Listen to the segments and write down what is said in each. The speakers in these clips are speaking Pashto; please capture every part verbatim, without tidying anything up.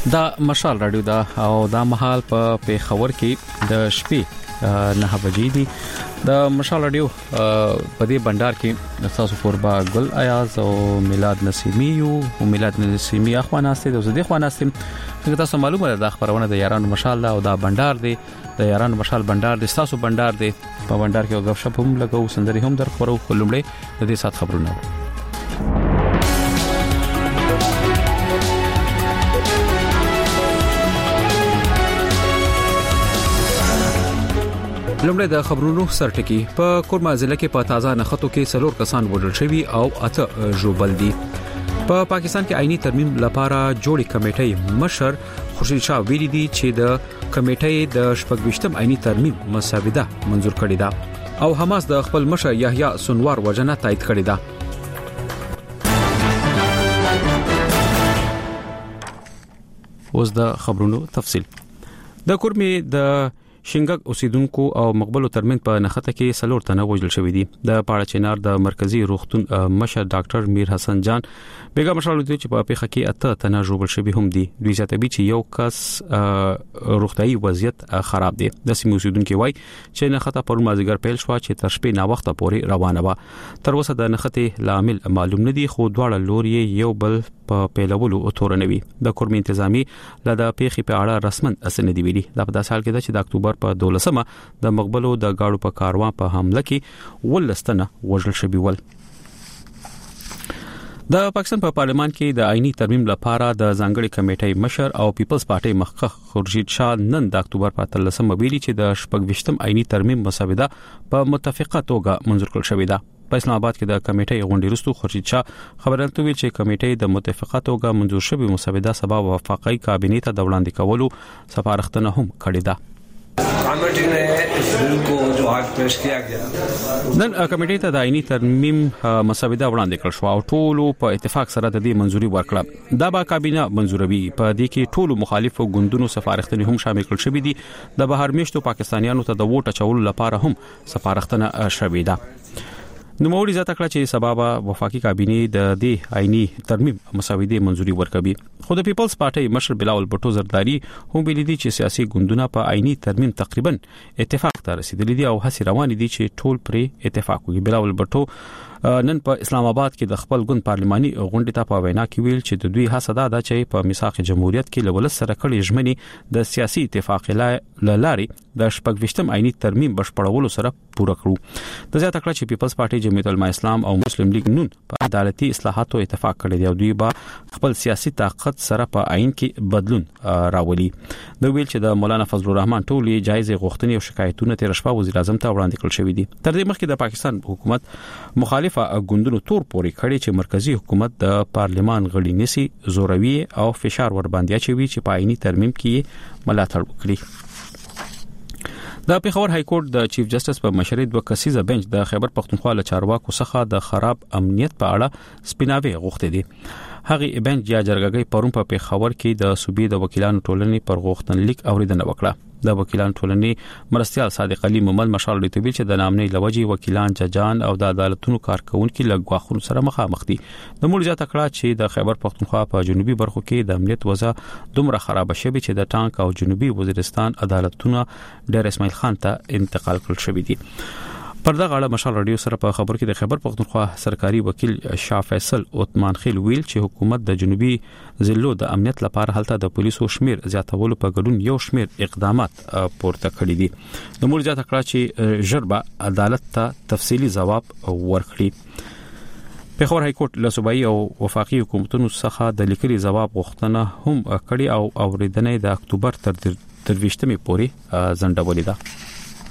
دا مشال رادیو دا او دا مهال په پیښور کې د شپې نه بجې دي د مشال رادیو په دې بندر کې تاسو فوربا ګل ایاز او میلاد نسیمی او میلاد نسیمی اخواناسته د زده اخواناسته څنګه تاسو معلومه ده خبرونه د یارانو مشال او دا بندر دی د یارانو مشال بندر د تاسو بندر دی په بندر کې غوښه په هم لګو سندري هم در خبرو کولمړې د دې سات خبرونه لومړی د خبرونو سرټکی په کورما ضلع کې په تازه نخټو کې څلور کسان وژل شوي او اته ژوبل دي په پاکستان کې آئینی ترمیم لپاره جوړې کمیټې مشر خورشید شاه ویلي دي چې د کمیټې د شپږویشتم آئینی ترمیم مسوده منظور کړې ده او حماس د خپل مشر یحیی سنوار وژنه تایید کړې ده. اوس د خبرونو تفصیل. د کورمي د شینګک اوسیدونکو او مقبلو ترمن په نخته کې سلور تنه وژل شوې دي. د پاړه چنار د مرکزی روغتون مشر ډاکټر میر حسن جان بیګا مشالو دي چې په پیخه کې اته تنه ژوبل شوي هم دي. دوی ځاتبي چې یو کس روغتيایي وضعیت خراب دي. د سیمو اوسیدونکو وای چې نخته پر مازیګر پیل شو چې تر شپې نا وخت پورې روانه و. تر اوسه د نخته لامل معلوم نه دي خو دواړه لوري یو بل په پیلولو تورنوي. د کورمي انتظامی لدا پیخي په اړه رسمن اسنه دی ویلي. دا په داسې حال کې ده چې د اکتوبر په دولسمه د مقبلو د گاړو په کاروان په حمله کې ولستنه وژل شوی ول. د پاکستان په پارلمان کې د آئینی ترمیم لپاره د ځانګړي کمیټې مشر او پیپلز پارټي مخکخ خورشید شاه نن د اکتوبر په اتلسمه ویلي چې د شپږویشتم آئینی ترمیم مسوده په متفقه توګه منظور کړل شوې ده. په اسلام آباد کې د کمیټې غونډې وروسته خورشید شاه خبرونه ویل چې کمیټې د متفقه توګه منظور شوی مسوده سبا وفاقي کابینې ته د وړاندې کولو سپارښتنه هم کړې ده. कमेटी ने इस बिल को जो आज पेश किया गया نن کمیټې ته د آئینی ترمیم مسوده وړاندې کړ شو او ټولو په اتفاق سره د دې منځوري ورکړه. دا به کابینه منځوروي. په دې کې ټولو مخالفو ګوندونو سفارښتنې هم شامل کړل شوې دي. د بهر میشتو پاکستانیانو ته د ووټ اچولو لپاره هم سفارښتنه شوې ده. نو موري ځکه کړه چې سبب وفاقي کابینه د دې آئینی ترمیم مسوده منځوري ورکوي. خو د پیپلز پارټي مشر بلاول بټو زرداری هم ویلي دي چې سیاسي ګوندونه په آئینی ترمیم تقریبا اتفاق ته رسیدلي دي او هڅې روانې دي چې ټول پرې اتفاق وکړي. بلاول بټو نن په اسلام آباد کې د خپل ګوند پارلماني غونډې ته په وینا کې ویل چې د دوی هڅه ده چې په میثاق جمهوریت کې لول سره کړي ژمنې د سیاسي اتفاق لاري د شپږویشتم آئینی ترمیم بشپړولو سره پوره کړو. د زیاته کړه چې پیپلز پارټي جمعیت العلماء اسلام او مسلم لیگ نون په عدالتي اصلاحاتو اتفاق کړی دی او دوی به خپل سیاسي طاقت سره په آئین کې بدلون راولي. د ویل چې د مولانا فضل الرحمن ټولې جایزې غوښتنې او شکایتونه تیر شپه وزیر اعظم ته وړاندې کړل شوې دي. تر دې مخکې د پاکستان حکومت مخالفه ګوندونو تور پورې کړی چې مرکزی حکومت د پارلمان غړي نسی زوروي او فشار ور باندې اچوي چې په آئینی ترمیم کې ملاتړ وکړي. د پیښور های کورټ د چیف جسټس په مشرۍ دوه کسیزه بنچ د خیبر پختونخوا له چارواکو څخه د خراب امنیت په اړه سپیناوي غوښتي دي. هغه بنچ یا جرګګي پرون په پیښور کې د صوبې د وکیلانو ټولنې پر غوښتنلیک اوریدنه وکړه. د وکیلانو ټولنې مرستيال صادق علي محمد مشال لټوي چې د نامنې لوجي وکیلان ججان او د عدالتونو کارکونکو لګواخونو سره مخامخ دي. د مول ځات کړه چې د خیبر پختونخوا په جنوبي برخو کې د امنیت وضع دومره خراب شوه چې د ټانک او جنوبي وزیرستان عدالتونو ډیر اسماعیل خان ته انتقال کړل شوی دي. پر دغه اړه مشال رادیو سره په خبر کې د خیبر پختونخوا سرکاري وکیل شاه فیصل عثمان خیل ویل چې حکومت د جنوبي ضلعو د امنیت لپاره هلته د پولیسو شمیر زیاتولو په ګډون یو شمیر اقدامات پورته کړی دي. د مول ځات کړه چې ژربه عدالت ته تفصیلی جواب ورکړي. پیښور های کورټ له صوبایي او وفاقي حکومتونو څخه د لیکلي جواب غوښتنه هم کړې او اوریدنه د اکتوبر تر درويشتمې پورې ځنډولې ده.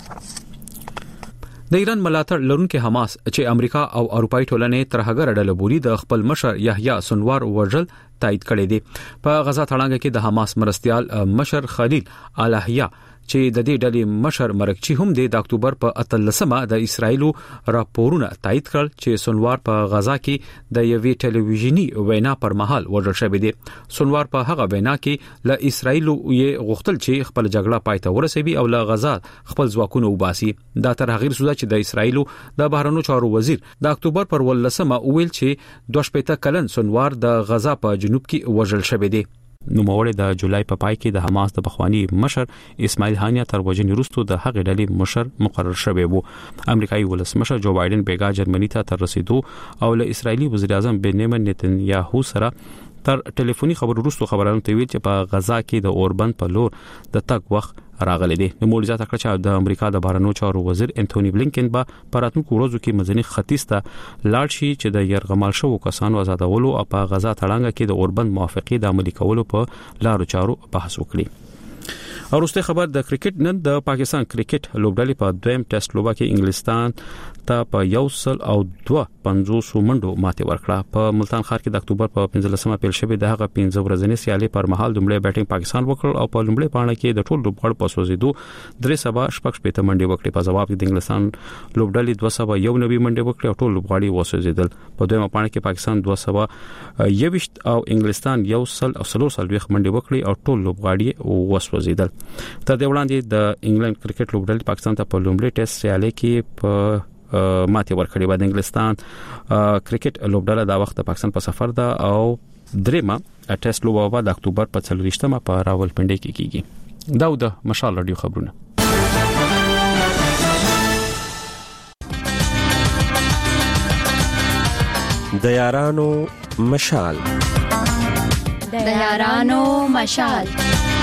د ایران ملاتړ لرونکو حماس چې امریکا او اروپאי ټولنې تر هغه ډله بولي د خپل مشر یحیی سنوار وژل تایید کړی دی. په غزا تړانګه کې د حماس مرستيال مشر خلیل الهیا چې د دې ډلې مشر مرکچی هم د اکتوبر په اتلسمه د اسرایلو راپورونه تایید کړل چې سنوار په غزا کې د یوې ټلویزیونی وینا پر مهال وژل شوی دی. سنوار په هغه وینا کې له اسرایلو یې غوښتل چې خپل جګړه پای ته ورسوي او له غزا خپل ځواکونه وباسي. دا تر هغه رسوده چې د اسرایلو د بهرنیو چارو وزیر د اکتوبر پر ولسمه ویل چې دوه شپږ کلن سنوار د غزا په جنوب کې وژل شوی دی. نو موړ د جولای په پای کې د حماس د بخوانی مشر اسماعیل هانیا تر وجنې وروسته د هغې ډلې مشر مقرر شوی وو. امریکایي ولسمشر جو بایدن بیګا جرمني ته تر رسیدو او له اسرایلی وزیر اعظم بنیامین نتنیاهو سره تر ټلیفوني خبرو وروسته خبرانو ته ویل چې په غزا کې د اوربند په لور د تګ وخت راغلی دی. نو موږ ځکه چې د امریکا د بهرنیو چارو وزیر انټونی بلینکن به په راتلونکو ورځو کې مزنی ختیځ ته لاړ شي چې د يرغمال شوو کسانو آزادولو او په غزا تړانګه کې د اوربند موافقه د عملي کولو په لارو چارو بحث وکړي. اوروسته خبر د کرکټ نن د پاکستان کرکټ لوبډلې په دویم ټیسټ لوبه کې انګلستان ته په یو سل او دوه پنځوس منډو ماته ورکړه. په ملتان ښار کې د اکتوبر په پنځلسمه پیل شوې د هغه پنځه ورځې سیالي پر مهال د لومړی بیټینګ پاکستان وکړ او په لومړی پاڼه کې د ټول لوبغاړو په سوزیدو درې سبا شپږ شپږ منډې وکړې. په جواب کې د انګلستان لوبډلې دوه سبا یو نوي منډې وکړې او ټول لوبغاړي وسوزیدل. په دویمه پاڼه کې پاکستان دوه سبا یوشت او انګلستان یو سل او څلور سل ویخ منډې وکړې او ټول لوبغاړي وسوزیدل. تر دې وړاندې د انګلند کرکټ لوبډلې پاکستان ته په لومړي ټیسټ سیالي کې په ماته ورکړې و. د انګلستان کرکټ لوبډله دا وخت د پاکستان په سفر ده او درېما ټیسټ لوبه د اکتوبر په څلورویشتمه په راولپنډي کې کیږي. دا د مشال رادیو خبرونه. د یارانو مشال د یارانو مشال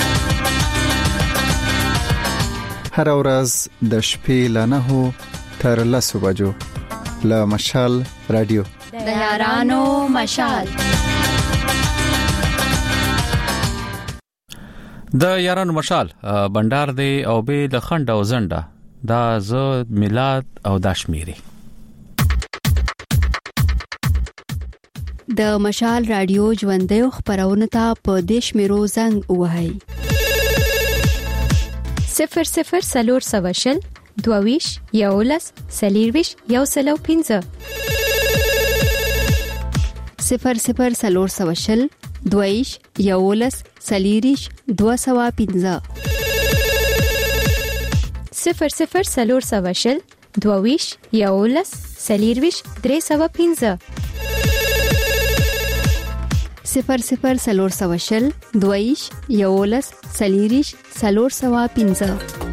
هر ورځ د شپې له نهو تر لسو بجو له مشال رادیو د یارانو مشال. د یارانو مشال بندر دی او به د خند او زنده دا ز میلاد او داشمیري. د مشال رادیو ژوندۍ خبرونه ته په دیش میرو زنګ وهاي صفر صفر سلور سواشل دوویش یولس سلیرویش یو سلو پینزه صفر صفر سلور سواشل دوویش یولس سلیریش دو سوا پینزه صفر صفر سلور سواشل دوویش یولس سلیرویش درې سوا پینزه صفر صفر سلور سواشل دوویش یولس سلیریش سلور سوا پینزه.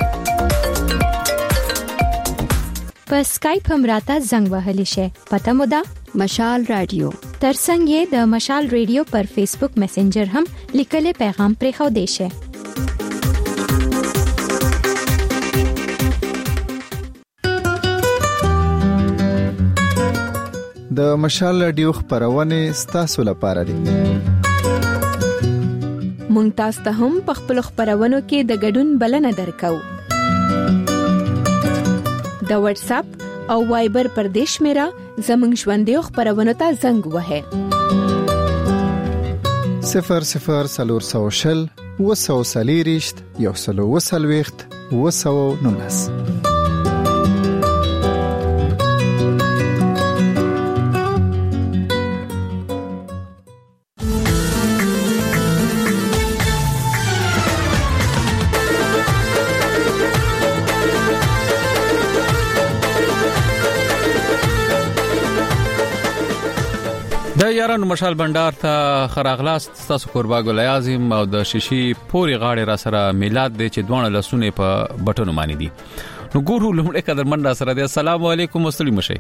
په سکایپ هم راته زنګ وهلی شي. پته مو ده مشال رادیو. ترڅنګ یې د مشال رادیو پر فیسبوک میسنجر هم لیکل پیغام پرې خو دی شي. د مشال رادیو خبرونه ستاسو لپاره دي. مونږ تاسو ته هم په خپل خبرونو کې د ګډون بلنه درکو. د واتس اپ او وایبر پر دیش میرا زمنګ ژوندۍ خبرونه ته زنګ وهه صفر صفر سلور سوشل وسو سلیریشت یو سلو وسلويخت وسو نونس. د یارانو مشال بندر ته خراغلاست تاسو قربا ګل اعظم او د شیشي پوری غاړي را سره میلاد دی چې دوه لسونه په بټونو باندې دي. نو ګورو لمړی قدر منډه سره دی. السلام علیکم مستری مشه.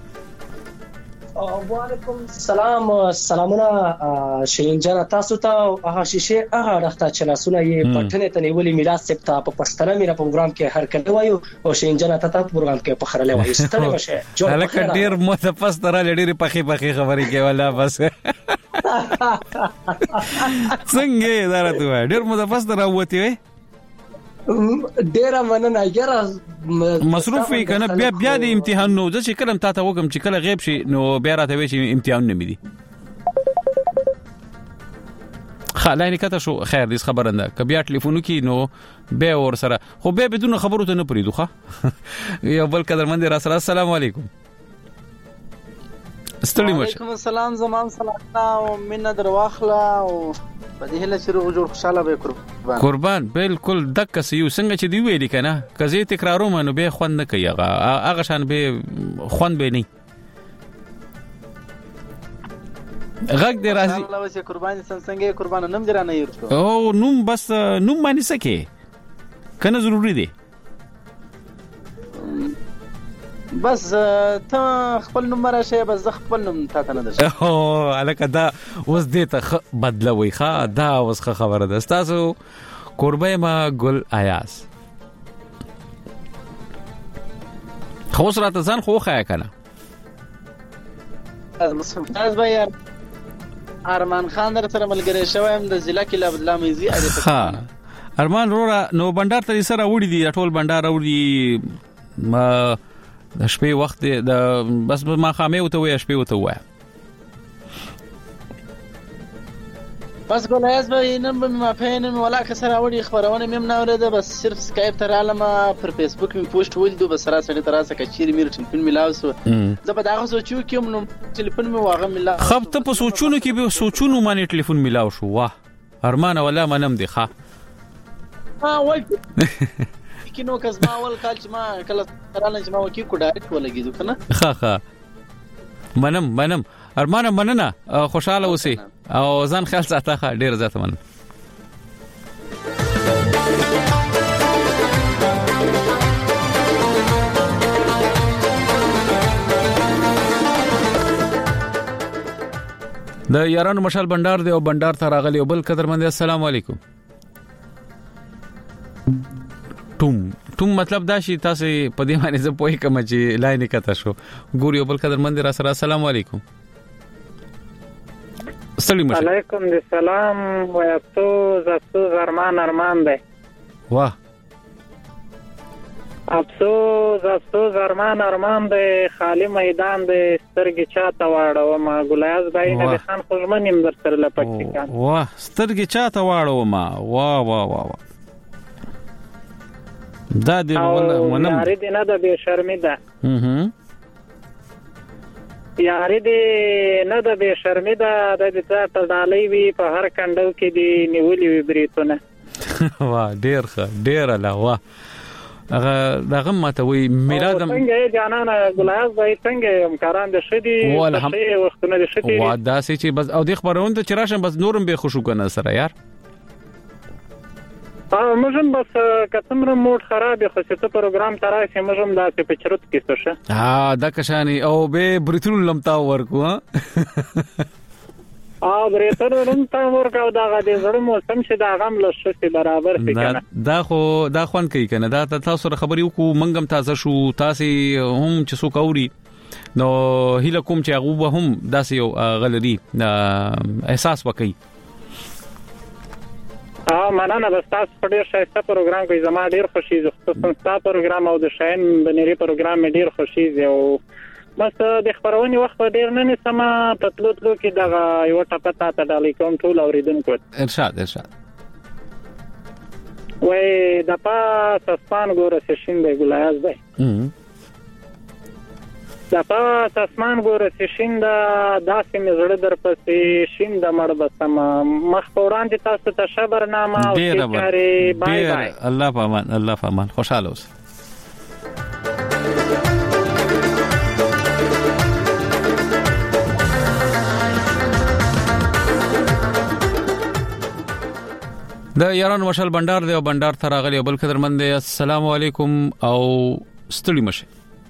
وعلیکم السلام. سلامونه شیرین جان تاسو ته. هغه شیشه هغه راخته چې لاسونه یې پټنه ته نیولې میلاد سپتا په پښتنه میرا پروګرام کې هر کله وایو او شیرین جان ته په پروګرام کې په خړلې وایي ستنه مشه. هلکه ډیر متفس تر لړې پخې پخې خبرې کې ولا بس څنګه دا راته ډیر متفس تر وته وي ډیر مننه یاره مصروف وي کنه بیا بیا د امتحان نو ځکه کلم تاسو وګم چې کله غیب شي نو بیا راته وي چې امتحان نه مدي خلای نه کته شو. خیر دې خبرنده ک بیا ټلیفون کی نو به ور سره خو به بدون خبرو ته نه پریدو ښه یو بل قدر مند را سره. السلام علیکم. ستړي مشه. وعلیکم السلام. زمام سلام او مننه درواخله او په دې هله چې روغ جوړ خوشاله به قربان قربان بالکل دک سيو څنګه چې دی ویل کنه کزه تکرارو منو به خوند نه کوي هغه هغه شان به خوند به نه غږ دې راځي الله وسه قرباني څنګه قربانه نم درانه یو او نوم بس نوم باندې سکه کنه ضروری دی بس ته خپل نوم راشه بس زه خپل نوم تا ته نه درشه او الکه دا اوس دې ته بدلوي ښا دا اوس خبره ده تاسو قربای ما ګل ایاز خو سره ته ځان خو خایا کنه از مستمتاز به یار ارمان خان در سره ملګری شوم د ضلع کې لابدلا میزي ها ارمان رورا نو بندر ته سره وړي دي ټول بندر وړي ما د شپې وخت د بس ما خامې وته وې شپې وته وای بس ګولایز به نن به ما پېنن ولا کسره وړي خبرونه مې نه اورېده بس صرف سکایپ تر عالمه پر فیسبوک می پوسټ ولیدو بس سره سره تر اسه کچیر مې ټلیفون ملاوسو زه په داغه سوچو کې نو ټلیفون مې واغه ملا خب ته په سوچونو کې به سوچونو باندې ټلیفون ملاو شو واه ارمان ولا منم دی ښا ها وای کینو کس ما ول کال چې ما کله ترانه چې ما وکی کو ډایرکټ ولګیدو کنه ها ها منم منم ارمان مننه خوشاله اوسې او ځان خیال ساته ډیر زیات منم د یارانو مشال بندر دی او بندر ته راغلی او بل قدرمند السلام علیکم ټوم ټوم مطلب دا شي تاسو په دې باندې زه پوهی کوم چې لاین کته شو ګوري بل قدرمند را سره السلام علیکم السلام علیکم السلام وایتو زاتو ارمان ارمان دی واه افسوس افسوس ارمان ارمان دی خالی میدان دی سترګې چاته واړو ما ګلایز بای نه خان خوشمنیم در سره لپټی کان واه سترګې چاته واړو ما واه واه واه دا دی ونم یاري دی نه د بے شرمی ده هم یاري دی نه د بے شرمی ده د دې ته ډالۍ وی په هر کندو کې دی نیولې وی بریتونه واه ډیر ښه ډیر الله واه هغه دغه ماته وی میلاد څنګه جانانه ګلایز بای څنګه امکاران د شدي په وختونه د شدي وا دا سې چې بس او د خبرونه چې راشم بس نورم به خوشو کنه سره یار اه مجم بس کتمره موډ خراب خو څه پروګرام ترای مجم دا په چرت کې څه ها دا کشانی او به بریتول لمتا ورکو ها اه بریتول لمتا ورکو دا غدي زړه موسم چې دا غم لشتي برابر کنه دا خو دا خوان کوي کنه دا تاسو خبري وکړو منګم تازه شو تاسو هم چې سو کوري نو هله کوم چې هغه هم داسې غلري احساس وکي اه مننه بس تاسو په ډیر ښایسته پروګرام کوي زما ډیر خوشي زه خصوصا تاسو پروګرام او د شاین بنيري پروګرام مې ډیر خوشي زه او بس د خبرونې وخت ډیر نه نسمه پتلو تلو کې دغه یو ټپه تا ډالې کوم ټول اوریدونکو ارشاد ارشاد وای د پاس اسمان ګوره سشین دی ګلایز دی د پاس اسمان ګوره سشین دا داسې مزړه در پسې شین د مړ بسم مخ پوران دي تاسو ته شبرنامه او چاري بای بای الله پامان الله پامان خوشاله اوس د یاران مشال بندر دی او بندر ته راغلی بل قدرمند السلام علیکم او ستړي مشه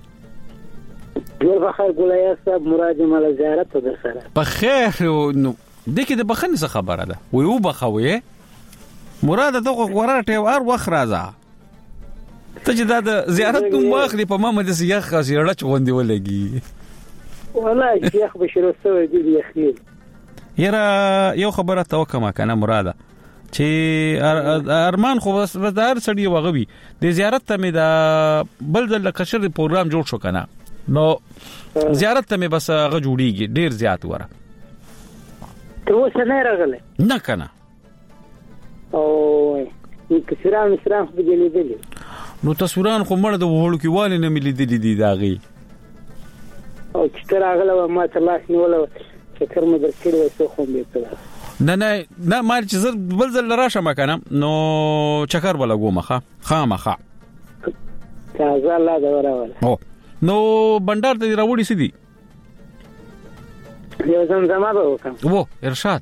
ډیر بخیر ګولای صاحب مراد مال زیارت در سره په خیر نو دغه د بخنه څه خبره ده وی او بخوي مراد ته ورته ور وخ راځه ته چې د زیارت کوم واخلي په ما مده سیاخ خاصه چوندې ولګي والله شیخ بشیر سوی دی یخیل یرا یو خبره توکما کنه مراد چې ارمان خو بس هر سړی وغوي د زیارت ته مې دا بل د کشر پروګرام جوړ شو کنه نو زیارت ته مې بس هغه جوړیږي ډیر زیات وره ته اوس نه راغله نه کنه او کثران مسران خو دې لیدلې نو تصویران خو مړ د وړو کې والي نه ملي دي دي داغي او چې راغله ما ته لاس نیول چې کر مې درکړې وسو خو دې ته نه نه نه مال چې بل ځل راشه مکنه نو چکر ولا ګومخه خامخه تازه الله دا وراوله او نو بندر ته راوړی سدي یو زمزمه به وکم وو ارشاد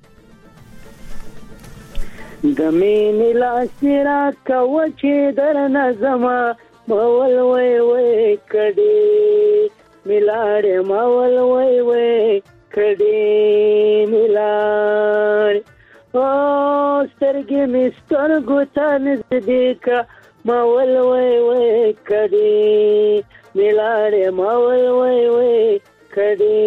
د مینې لاس را کوه چې درنه زما مول وی وی کړي ملاړې مول وی وی کړي ملاړې او سترګې مې سترګو ته نږدې که مول وی وی کړي ملاړې مول وی وی کړي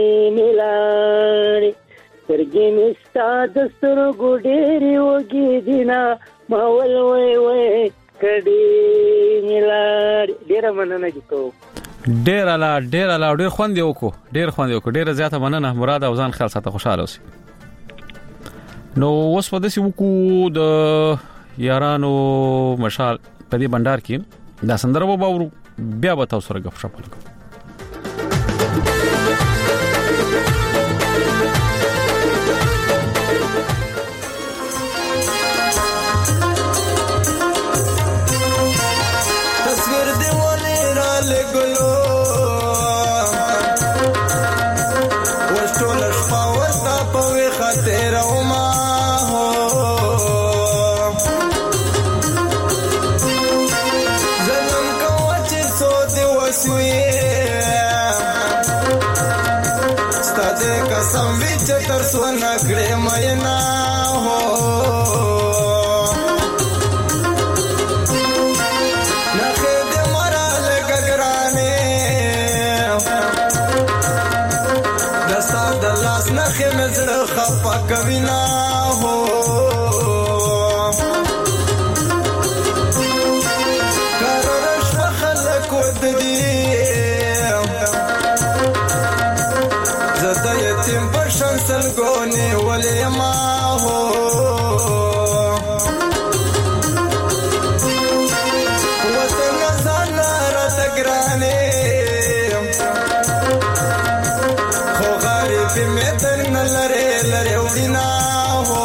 ملاړې سترګې مې ستا د سترګو ډېرې وږې دي نه مول وی وی کړي ملاړې. ډېره مننه کوم. ډېر اعلی ډېر اعلی ډېر خوند یې وکړو ډېر خوند یې وکړو ډېره زیاته مننه مراد او ځان خیال ساته خوشاله اوسئ. نو اوس په داسې وکړو د یارانو مشال په دې بندر کې دا سندره به باورو بیا به تاسو سره غږ شپه لګو. تصویر دی ولې را لګلو وشتول شپه ورته په وی خاطر او ما قسم وچ تر سونا کړه مېنا هو نخې دې مرال ګګرانه دستا د لاس نخې مزړه خپه کوي نا هو کارش خلک ود دي یتیم پرشن سلگونی ولی ما ہو وطن زانا رات گرانے خو غریبی میں تن لرے لرے اڑینا ہو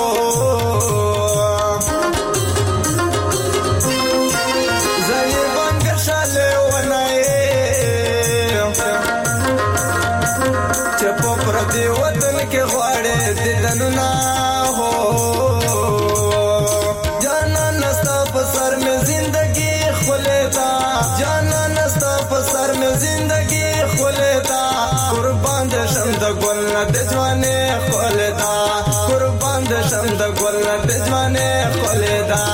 زنی بانگر شالے ونائے چپو پر دی وطن کے غواړې دلنا ہو جانا نستا په سر میں زندگی خلیتا جانا نستا په سر میں زندگی خلیتا قربان د شم د ګل نه د ځوانه خلیتا قربان د شم د ګل نه د ځوانه خلیتا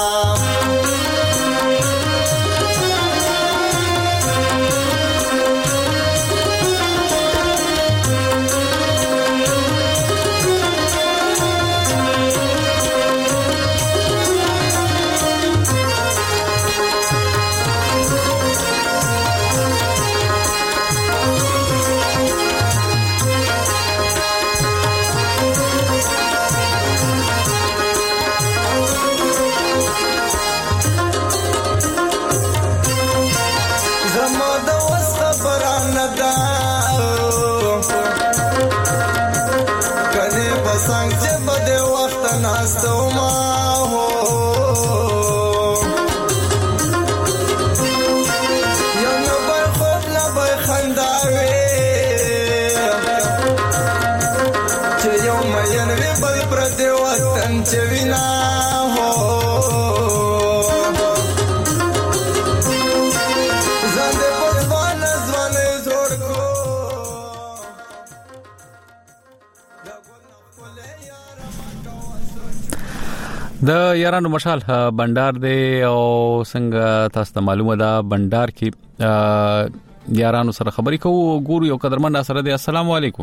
د یارانو مشال بندر دی او څنګه تاسو ته معلومه ده بندر کې یارانو سره خبرې کوو ګورو یو قدرمن سره دی. السلام علیکم.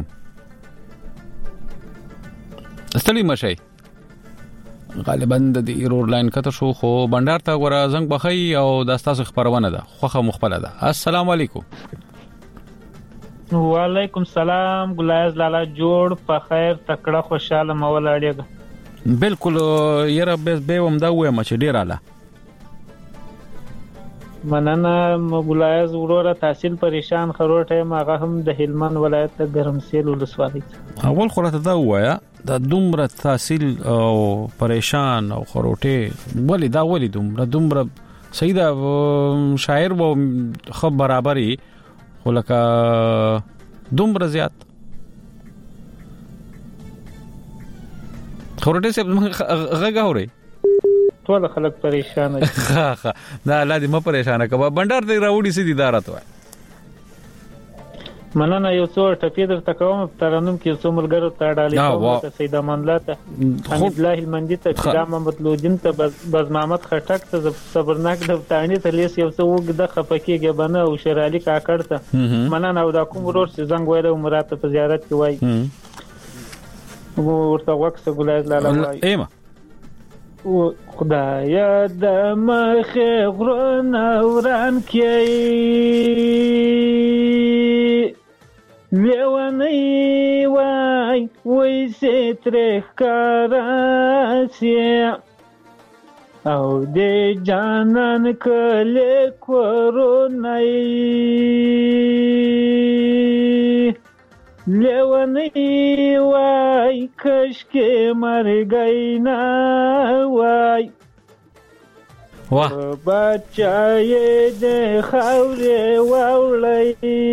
استلی مشي غالبا د ایرور لاین کته شو خو بندر ته ور زنګ بخي او د تاسو خبرونه ده خوخه مخبله ده. السلام علیکم. وعلیکم السلام. ګلایز لالا جوړ په خیر تکړه خوشاله مولا اړیګه بالکل یره به وم دا وایم چې ډیر اعلی مننه. مولایز وروره تحصیل پریشان خروټه ماغه هم د هلمند ولایت د ګرمسیل ولسوالۍ اول خلاصه دا وایا د دومره تحصیل او پریشان او خروټه ولی دا ولی دومره دومره سیدا شاعر و خو برابرۍ خلک دومره زیات خورټه سه غږ اوري ټول خلک پریشان دي ها ها دا الله دې م پریشان کبا بندر دې راوړي سي ادارت وای مننه یو څو ټپې درته کوم ترنم کې څو ملګرو ته ډالې کوم سید امان الله ته حمید الله المندي ته خدا محمد لودین ته باز محمد خټک ته صبرناک د تانی ته لیس یو څو وګ د خپکیږي بنه او شرالي کاکړ ته مننه او دا کوم ورور چې زنګ ویله مراد په زیارت کې وای ورته وکړه ګلای لاله وای ایمه خدایا د مخه غرونه وران کې لیوانی وای وای سترخ کاراسی او دی جانان کلی کورونای لیوانی وای کشکی مرگینا وای واه بچای د خاورې واولای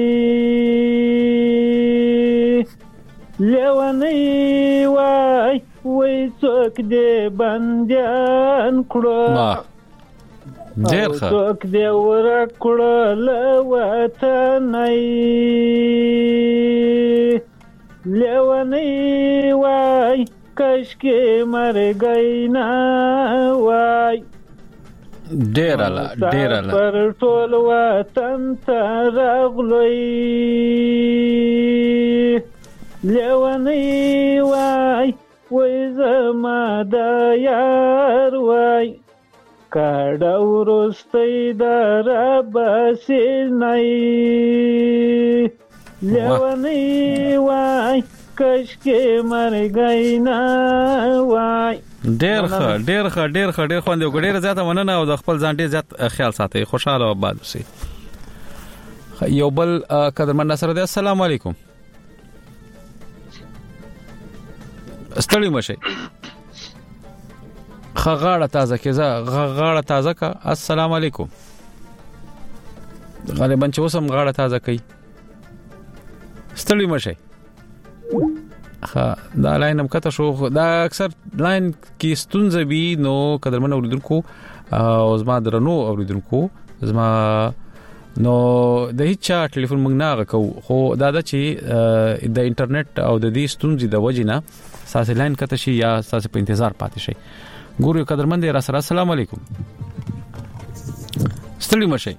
لیوانی وای وای څوک دې بندیان کړو ډېر ښه څوک دې ورکړو له وطنۍ لیوانی وای کشکې مرګی نه وای ډېر اله ډېر اله پر ټول وطن ته راغلی لیونی وای وای زما د یار وای کاډه ورستی د رباسې نی لیونی وای کشکې مرګی نه وای ډېر ښه ډېر ښه ډېر ښه ډېر خوند یو ډېر زیاته مننه او د خپل ځان ډېر زیات خیال ساتئ خوشاله او آباد اوسئ یو بل قدرمن نصر دی السلام علیکم ستړي مشه خغاړه تازه کېزه غاړه تازه کا السلام علیکم غالبا چې وسم غاړه تازه کوي ستړي مشه ها دا لاین هم کته شو دا اکثر لاین کې ستونزې وي نو قدرمن اوریدونکو او زما درنو اوریدونکو زما نو د هیڅ ټلیفون موږ نه غکو خو دا د چې د انټرنیټ او د دې ستونزې د وجې نه ساسه لاین کته شي یا ساسه په انتظار پاتې شي ګورو قدرمن دی را سره السلام علیکم ستړي مشه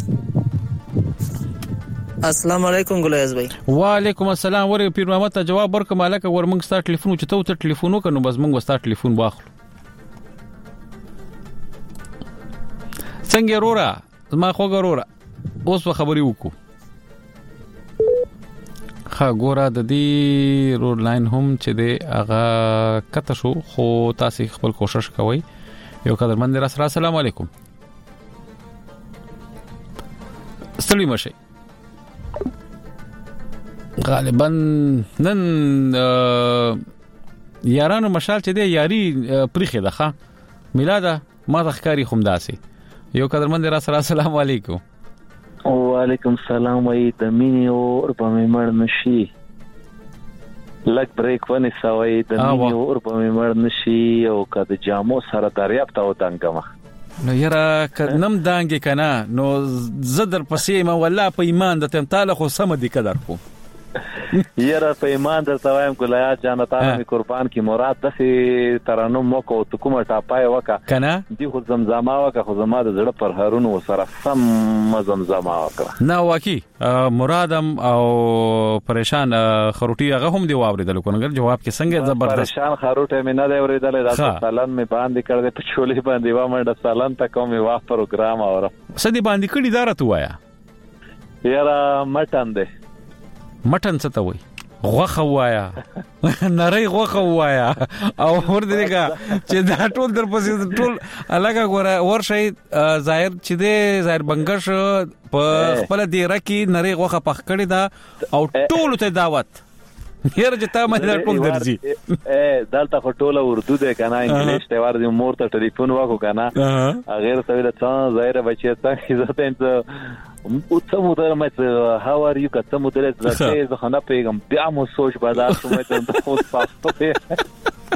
السلام علیکم ګلایز بھائی وعلیکم السلام ور پیر محمد ته جواب ورک مالک ور موږ ستاسو ټلیفون چې ته ټلیفون وکړو بس موږ ستاسو ټلیفون واخلو څنګه رورا ما خو ګورا اوس خبري وکړو ها ګورا د دې رور لاین هم چې دی هغه کته شو خو تاسو خپل کوشش کوئ یو قدرمن را سره السلام علیکم ستړي مشه غالبا نن یارانو مشال چې دی یاري پرخه ده میلاد ما تخکاری خمداسي یو قدرمن را سره السلام علیکم وعلیکم السلام وای د مینې اور په مړ نشي لک بریک ونی سوي د مینې اور په مړ نشي او کده جامو سره دریاب ته ودانګم نو یرا نم دانګې کنه نو زدر پسې ما والله په ایمان د تم تعالی خو سم دي قدر کو یرا په ایمان درته وایم ګلیا جانتا می قربان کی مراد د ترانو مکو ته کومه ټاپای وکا کنه دی خو زمزمه وکا خو زما د زړه پر هرونو سره سم زمزمه وکړه نه واکي مرادم او پریشان خروټي هغه هم دی واوریدل کو نګر جواب کې څنګه زبردست پریشان خروټه می نه دی اوریدل دا سالن می باندې کړل په چولې باندې و مړ د سالن ته کوم وا پروګرام اورم سدي باندې کړي دارته وایا یرا مټن دی مټن څه ته وای غوخه وایا نری غوخه وایا او ور دېګه چې دا ټول در پسې ټول الګا ګوره ورشي ظاهر چې دې ظاهر بنگش په خپل دیره کې نری غوخه پخ کړی دا او ټول ته دعوت هر جتا مې دا ټول درځي ا دلته ټوله اردو ده کنه انګلیش ته ور دې مور ته ټلیفون وکړو کنه غیر ته ویل څه ظاهر بچی ته عزت انت او څه مودره مې هاو ار یو کته مودره زته زه خنه پیغام بیا مو سوچ بازار کومه ته خود پاسته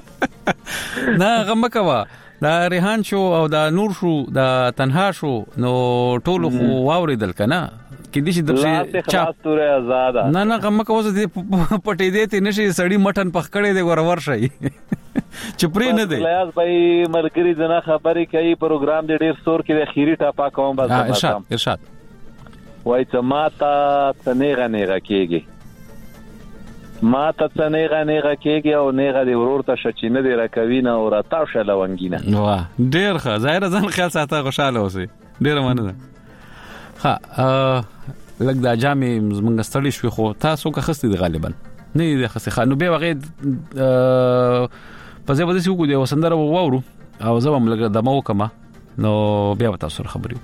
نه غم کوا دا ریحان شو او دا نور شو دا تنها شو نو ټول خو واوریدل کنه کې دې چې د چاپ تورې آزاد نه نه غم کوا زه پټې دې ته نشي سړی مټن پخ کړې دې ورور شي چپری نه دی لیاز بھائی مرګري جنا خبرې کوي پروګرام دې ډېر سور کې د خيري ټاپا کوم بس ارشاد ارشاد وای ته ماته تنهغه نه کېږي ما ته څنګه نه کېږي او نه غدي ورور ته شچینه دی راکوي نه او راته شاله ونګینه واه ډېر ښه ظاهر ځان خیال ساته خوشاله اوسې ډېر مننه ها لګ دا جامې زمونږ ستړي شو خو تاسو که خستې دی غالبا نه دی خستې خانو به وغه په ځای باندې وګورئ وسندره وورو او زه هم لګ دمو کما نو بیا تاسو خبرې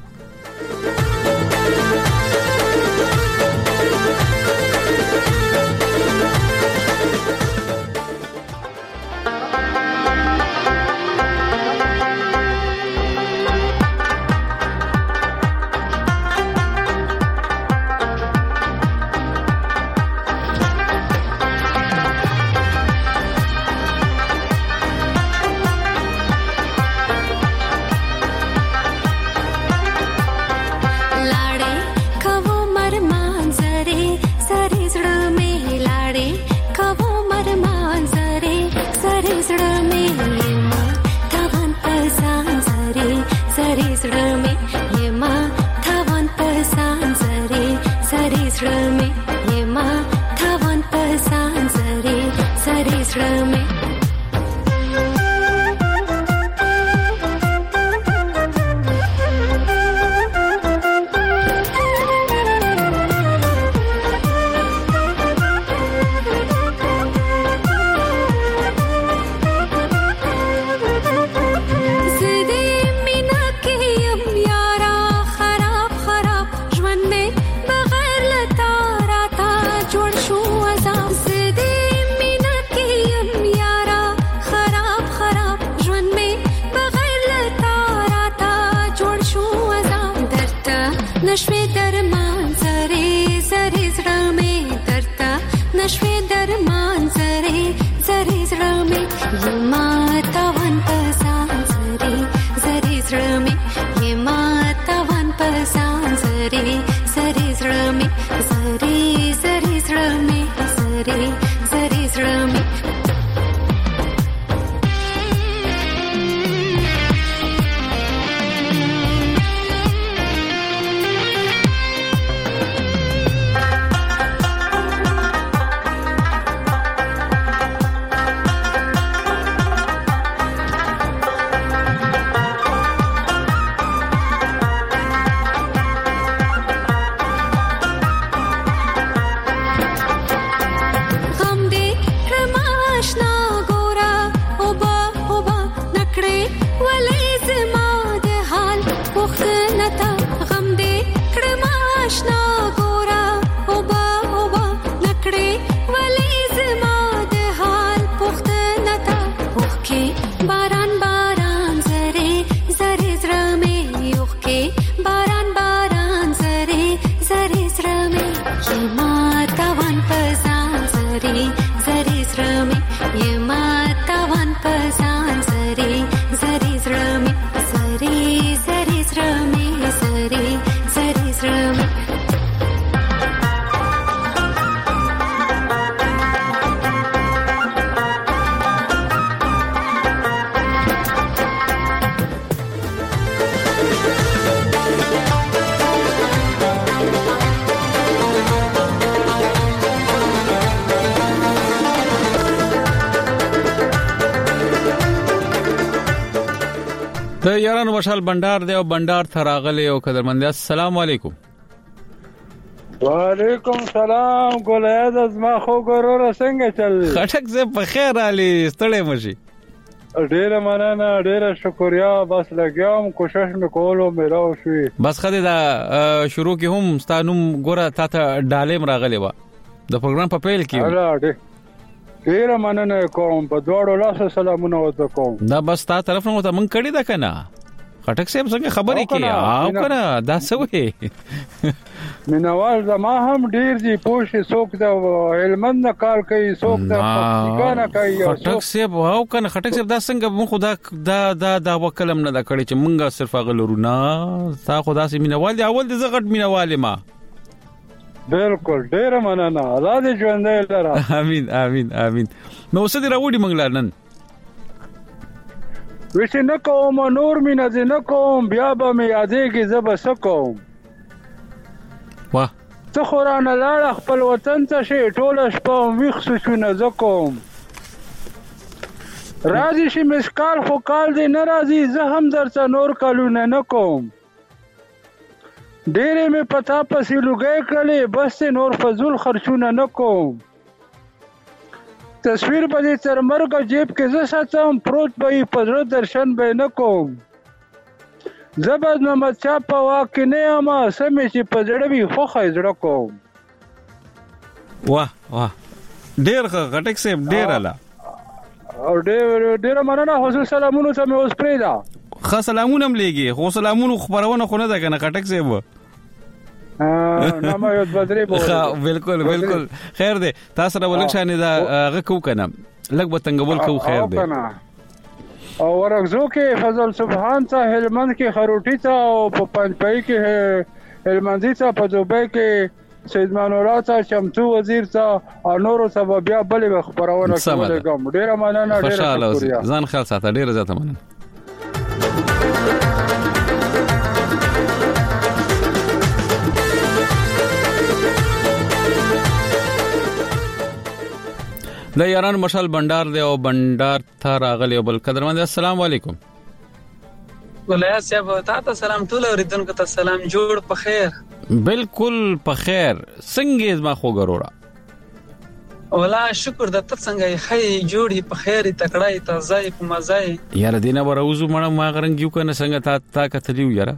د یارانو مشال بندر دی او بندر تراغلی او قدرمند السلام علیکم وعلیکم سلام ګولایز از ما خو ګورور څنګه چل خټک زه په خیر علي ستړی مشي ډیره مننه ډیره شکریا بس لګیام کوشش وکولو میرا شوي بس خدای دا شروع کی هم ستانوم ګوره تا ته ډالې مرغلی و د پروګرام په پیل کې ډیره مننه کوم په دوړو لاس سلامونه وته کوم دا بس تا طرف نه ته مونږ کړی دا کنه خټک صاحب څنګه خبرې کوي او کنه دا سوې مینوال زما هم ډیر دي پوښ څوک د هلمند نه کار کوي څوک د پکتیکا نه کوي خټک صاحب او کنه خټک صاحب دا څنګه مون خدا دا دا دا وکلم نه دا کړی چې مونږه صرف غلرو نه تا خدا سي مینوال دی اول د زغټ مینوال ما بالکل ډیر مننه آزاد ژوند لرا امين امين امين نو څه دی راوړي مونږ لرنن وښ نه کوم نور مینه نه کوم بیا به مې یادې کې زب سکوم واه ته خورانه لاړ خپل وطن ته شي ټول شپه ویښ سونه زکوم راځي شي مسکال خو کال دی ناراضي زه هم درته نور کالونه نه کوم ډېرې مې پتا پسې لوګي کړلې بس نور فزول خرچونه نه کوم تصویر به دې تر مرګه جیب کې زه ساتم پروت به یې په زړه درشن به نه کوم زه به د محمدشاه په واک کې نه یم څه مې چې په زړه وي خوښه یې زړه کوم واه واه ډېر ښه غټک صاحب ډېر اله او ډېر ډېره مننه خصوص سلامونو ته مې اوس پرېږده ښه سلامونه هم لېږي خو سلامونو خپرونه خو نه ده که نه خټک صاحب بالکل بالکل خیر دی تاسو سره ولک شانې دا هغه کو کنه لږ به تنګول کو خیر دی او ورغزو کې فضل سبحان ته هلمند کې خروټی ته او په پنځپای کې هلمندی ته په دوبۍ کې سید منورات چمتو وزیر ته او نورو سبب بیا بلې خبرونه کوم ډیره مننه ډیره شکریہ ځان خیال ساته ډیره زیاته مننه د یاران مشال بندر دی او بندر ته راغلی او بل قدرمن السلام علیکم ولیا صاحب تاسو سلام ټول اوریدونکو ته سلام جوړ په خیر بالکل په خیر څنګه زما خو ګرورا ولا شکر د ته څنګه خی جوړی په خیر تکړای تازه په مزه یار دینه وروزو مړه ما غرنګ یو کنه څنګه تا تا کتلیو یاره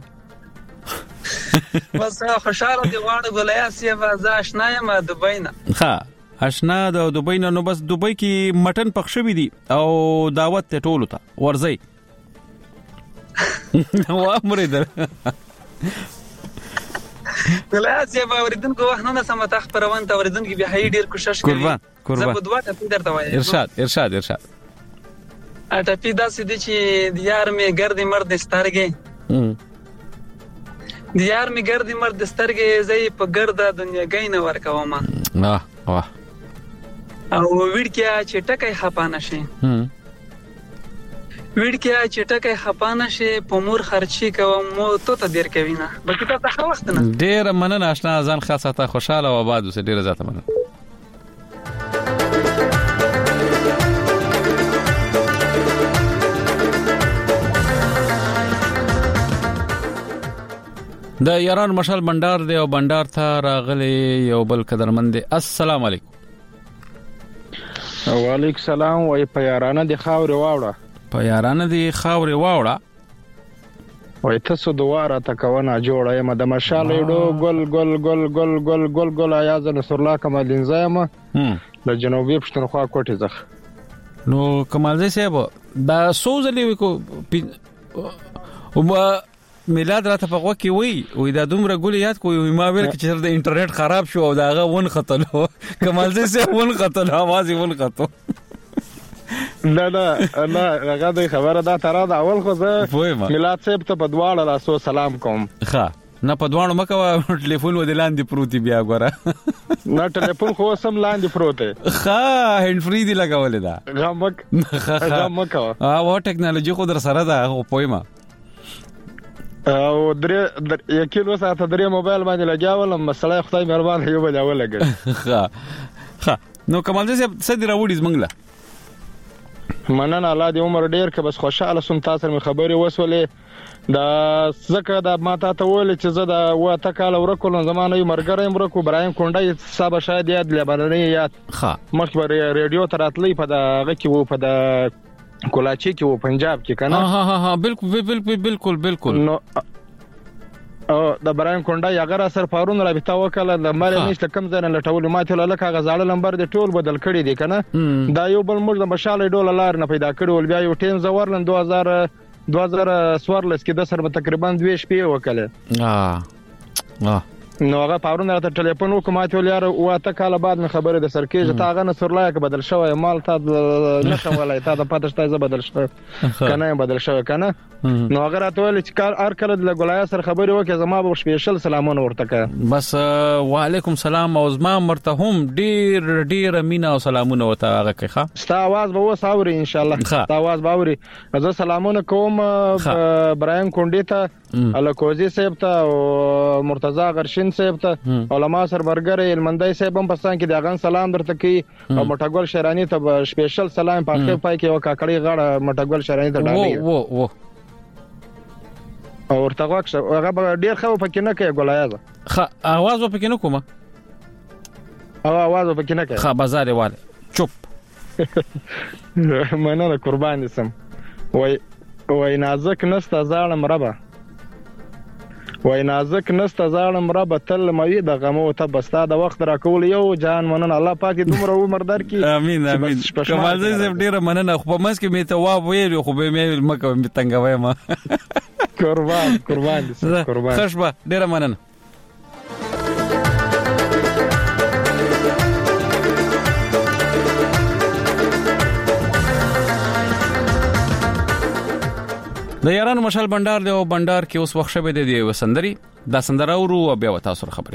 بس خوشاله دی واړه ولیا صاحب ز آشنا یم دبی نه ها آشنا د دوبۍ نه نو بس دوبۍ کې مټن پخښوي دي او دعوت ته ټولو ته ورځي نو امر در ولایت یې باوریدونکو وخت نه سم ته خبرون ته اوریدونکو به هي ډیر کوشش کوي قربان قربان زه په دوه ته درته وایم ارشاد ارشاد ارشاد اته پیدا سې دي چې دیار مې ګردي مرد سترګې دیار مې ګردي مرد سترګې زې په ګرده دنیا غینه ورکوم واه واه او وړکیا چې ټکای خپانه شي وړکیا چې ټکای خپانه شي په مور خرچي کوم مو ته ته ډیر کوي نه بلکې ته ښه وخت نه ډیر مننه آشنا ځان خاصه ته خوشاله او آباد اوسه ډیر زیاته مننه د یاران مشال بندر دی او بندر ته راغلی یو بل قدرمند السلام علیکم وعلیکم السلام وای په یارانه دی خاورې واوړه په یارانه دی خاورې واوړه وای تاسو دواره تکونه جوړه یم د مشال یډو ګل ګل ګل ګل ګل ګل ګل ایاز نصر الله کمال انزایم د جنوبي پښتونخوا کوټې ځخ نو کمال زی صاحب دا سوزلې کو او میلاد راته په وګ کې وی وې دا دومره ګول یاد کوی ما ویل چې د انټرنیټ خراب شو او داغه ون خطلو کمال زی صاحب ون خطلو आवाज ون خطو نه نه نه هغه د خبره دا تر دا اول خو زه میلاد صاحب ته په دواړه لاسو سلام کوم ښه نه په دواړو مکه ټلیفون و د لاندې پروتي بیا غوړه نه ټلیفون خو سم لاندې پروت دی ښه هند فری دی لګولې دا غمک غمک او ټیکنالوژي خو در سره ده خو پویما او درې یقین وساته درې موبایل باندې لګاولم مسله خدای مهربان یو بل اولګ ښه ښه نو کمال زه صدر راوړې زمنګله مننه الله دې عمر ډیر که بس خوشاله سم تاسو مې خبرې وسولې دا زکه دا ماته ته ول چې زه دا واته کال ورکول زمانه یو مرګره مرکو برایم کونډای صاحب شاید یاد لبناني یاد ښه مخبر ریډیو تراتلې په دا غ کې وو په دا کولاچی کې وو پنجاب کې کنه ها ها ها بالکل بالکل بالکل بالکل نو او د برایم کونډای هغه سر پارون رابطه وکړه د مال نشته کم ځای نه لټول ماته لکه غزاړه نمبر د ټول بدل کړی دی کنه دا یو بل موږ د مشال ډول لار نه پیدا کړو بیا یو ټیم زورلن دوه هزار دوه زره څوارلس کې د سره تقریبا دوه شپې وکړه. اه اه نو هغه پاورون راته ټلیفون وکړ ماته ول یار واته کال بعد نه خبره د سرکیج ته هغه نه سرلای ک بدل شوی مال ته نه کوم ولای ته د پاتشتای ز بدل شوی کنه بدل شوی کنه. نو هغه راته ول چې کار ار کله د ګولای سره خبرې وکړه زما به سپیشل سلامونه ورته کړه. بس وعلیکم سلام او زما مرته هم ډیر ډیر مینا او سلامونه ورته هغه کوي. ښه ستا आवाज به وس اوري ان شاء الله. ستا आवाज به اوري. زه سلامونه کوم برایم کونډی ته الکوزی صاحب ته او مرتضی غرشین صاحب ته علما سر برګر المندای صاحب هم پاکستان کې داغان سلام درته کوي او مټګول شیرانی ته سپیشل سلام پاکه پای کې او کاکړی غړ مټګول شیرانی ته ډالي وو وو او ورته واکشه هغه ډیر خو پکې نه کوي ګولایزه. ښه आवाज پکې نه کومه او आवाज پکې نه کوي. ښه بازار والے چوپ مننه قربان سم. وای وای نازک نسته زاړه مربا وای نازک نسته زاړه مربا تل موي د غمو ته بستا د وخت را کول یو جان مننه الله پاک دومره عمر درکې. امين امين. کمال زې ډیر مننه خو په مس کې می ته وا ویل خو به مې مکه می تنګوي ما قربان قربان قربان خوشبه ډیر مننه. د یارانو مشال بندر دی او بندر کې اوس وخت شوه دی وسندري دا سندره ورو بیا وتا سره خبرې.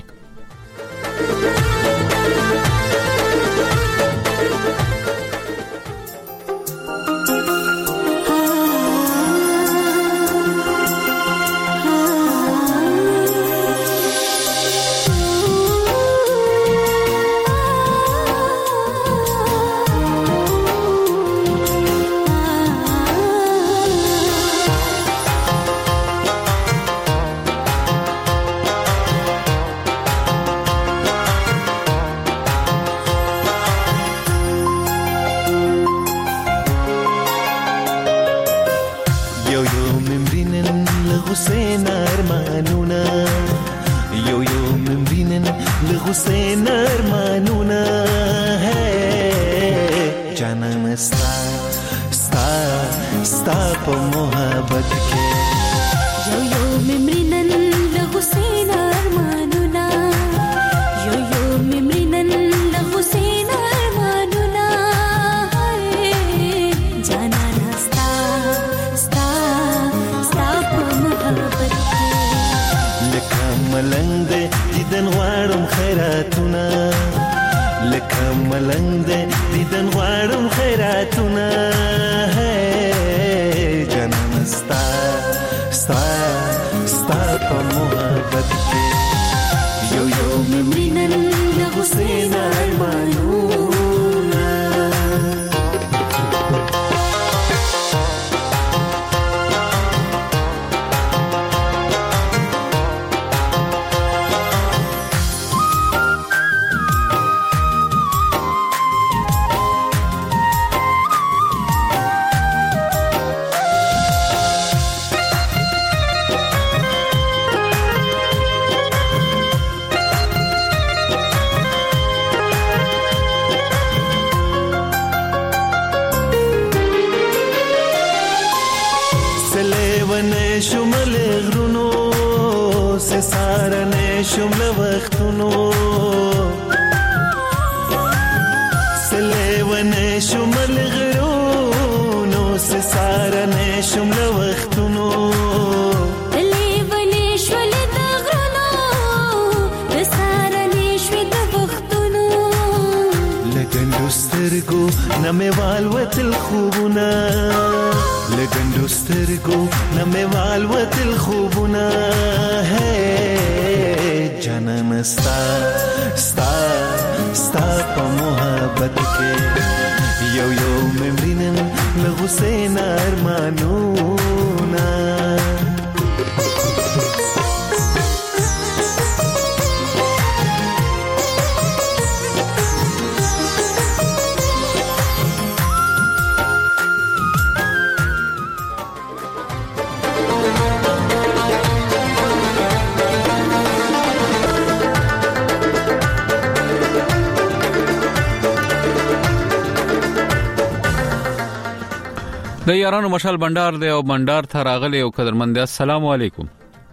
د یارانو مشال بندر دی او بندر ته راغلی او قدرمن دی. السلام علیکم.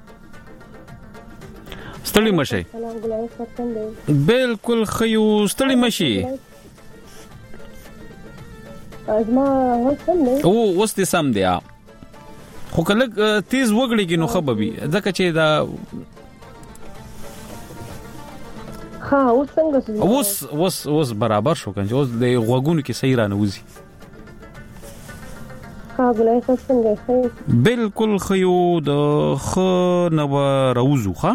ستړي مشي. بالکل خيو ستړي مشي. ازما وسم نه او وست سم دی. خو کله تیز وګړي کې نو خببي ځکه چې دا ها اوس څنګه اوس اوس اوس برابر شو کنه اوس د غوګونو کې صحیح رانه وځي. ها بلای څنګه ښه بالکل خيو د خ نو راوزو ښه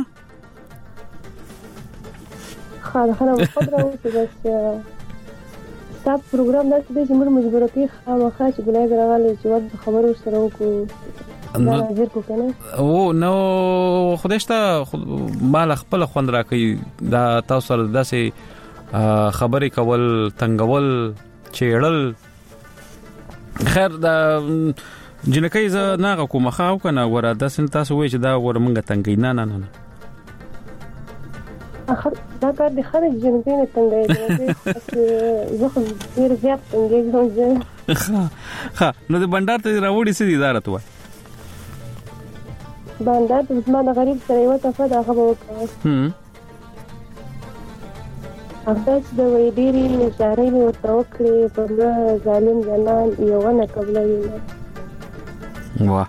ها دا خلک خبره وکړه بس تاسو پروګرام داسې دی چې موږ مجبور کړی خامخا چې بلای راغلی چې وخت خبرو سره وکړو او نو خودشته مال خپل خوند راکې دا تاسو سره داسې خبرې کول تنګول چېړل خیر دا جنکې ز نه کوم خاو کنه ور داسې تاسو وایي چې دا ور مونږه تنګی نه نه نه اخر دا کار د خارج جنکې نه تنګی زه خو ډیر زیات تنګی کوم ها نو د بندر ته راوړی سې اداره توه بندر د زما د غریب سره یو څه فدا خبر وکړه هم اخداس د وې ډېری اشاره مې ورته وکړې په ظالم جنان یو نه قبلوي واه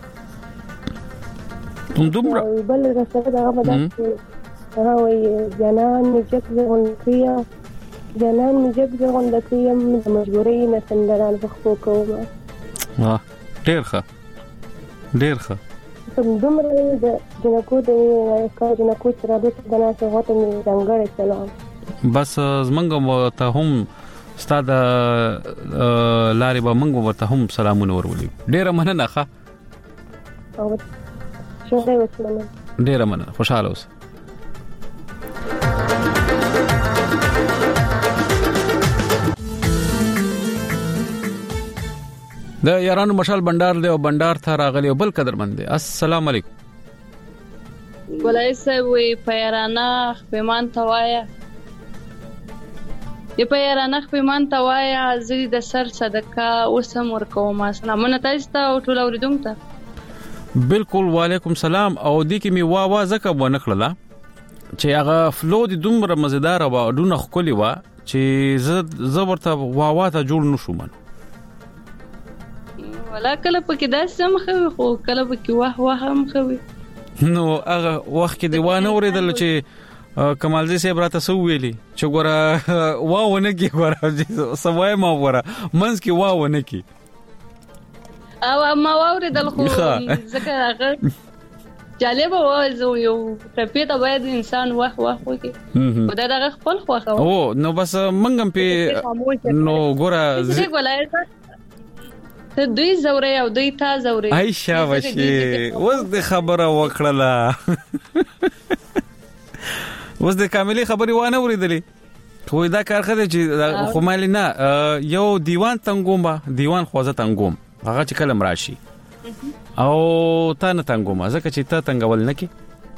تم دومره بل رسره دا غوډه هغه وې جنان مې چې څنګه کړیا جنان مې چې څنګه کړیا مجبورې نه سندران بخو کوم واه ډېر ښه ډېر ښه دومره د جنکو د کار جنکو سره د بناسه غوته مې رنګړې سلام بس زمنګ ته هم ستاد لارې به منګ ورته هم سلامونه ورولې ډېر مننه ښه او شکر وسلام ډېر مننه خوشاله اوسه. د یارانو مشال بندر دی او بندر ته راغلی او بل قدرمن دی. السلام علیکم. ولای صاحب وی پیرانه خپمان توایا ی پیرانه خپمان توایا زری د سر صدقه اوسم ورکوم. سلامونه تاسو ته او ټول اوریدونکو ته. بالکل وعلیکم سلام. او د کی می وا وا زکه و نکړه چې هغه فلو د دومره مزیدار او ډونه خولي وا چې ز ورته وا وا ته جوړ نشوم. ولا کله پکې داسې هم خوي خو کله پکې واه واه هم خوي. نو هغه وخت کې دی وانه اوریدل چې کمالزی صاحب راته سو ویلي چې ګوره واو نه کی ګوره سوای ما ګوره منځ کې واو نه کی او ما اوریدل خو ځکه هغه جالب و یو ټپیته باید انسان واه واه وکي او دا دغه خپل خوخه او نو بس منګم په نو ګوره ته دوی زورې او دوی تا زورې عائشہ وشي اوس د خبره وکړه اوس د کاملي خبري وانه ورېدلې خو دا کار خده چې خو مال نه یو دیوان تنګوم دیوان خوازه تنګوم هغه چې کلم راشي او تا نه تنګوم ځکه چې ته تنګول نه کی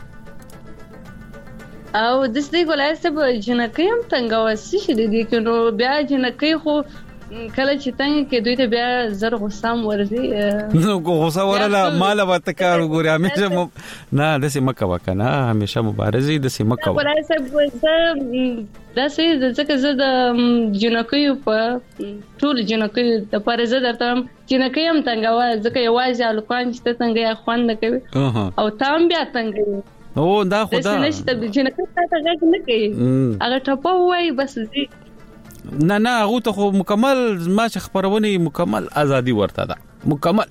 او د دې ګولای څه جنکې هم تنګوسي شي دي کینو بیا جنکې خو کله چې څنګه کې دوی ته بیا زر غوسام ورځي نو غوسه ورله مال وته کار وګوري همیشه م... نه د سیمه کا وکنه همیشه مبارزي د سیمه کا ولای څه دا سې ځکه زه د جنکې په ټول جنکې د پارزه درته جنکې هم څنګه ځکه یوازې الکوان چې څنګه خوند کوي او تام بیا څنګه او دا خدا نشته د جنکې څخه غږ نه کوي هغه ټپو وای بس زی نه نه هغه ته خو مکمل ما چې خبرونه مکمل ازادي ورته ده مکمل